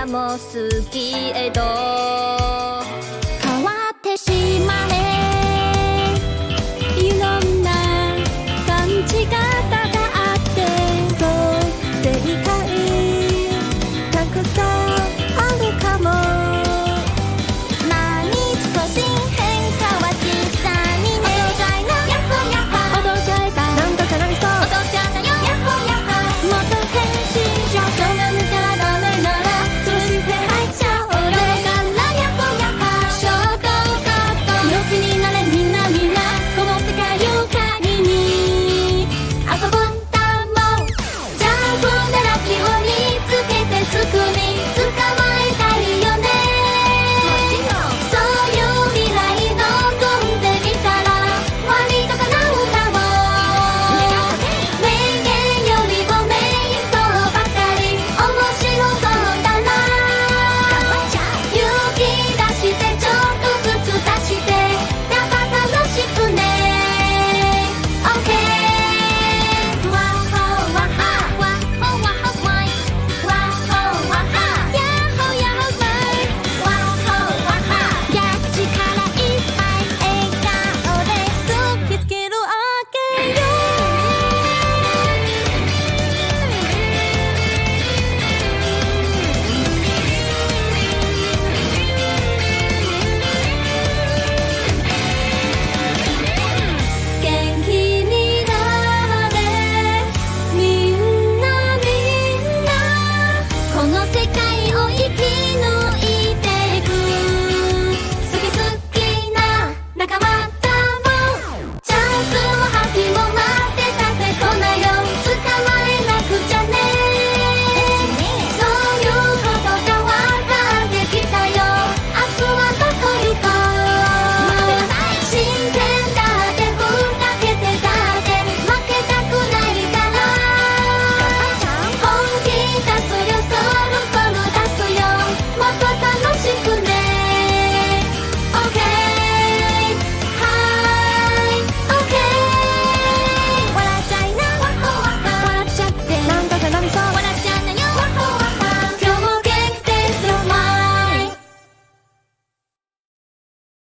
らも好きえど変わってしまえいろんな感じ方があってそう正解たくさんあるかも毎日更新変化は小さにね踊っちゃいなヤッホーヤッホー踊っちゃえばなんとかなりそう踊っちゃったよヤッホーヤッホーもっと変身しようそんな抜けはダメならそして入っちゃおうどうからヤッホーヤッホーショートカット陽気になれみんなみんなこの世界を鍵に遊ぼうたもジャンプでラッキーを見つけてすぐに捕まえたいよねそういう未来望んでみたら割と叶うかも名言よりも瞑想ばかり面白そうだな勇気出してちょっとずつ出してやっぱ楽しくね OK ワッホーワッハーワッホーワッホーマイワッホーワッハーヤッホーヤッホーマイワッホーワッハーやっちからいっぱい笑顔で突きつけるわけよ元気になれみんなみんなこの世界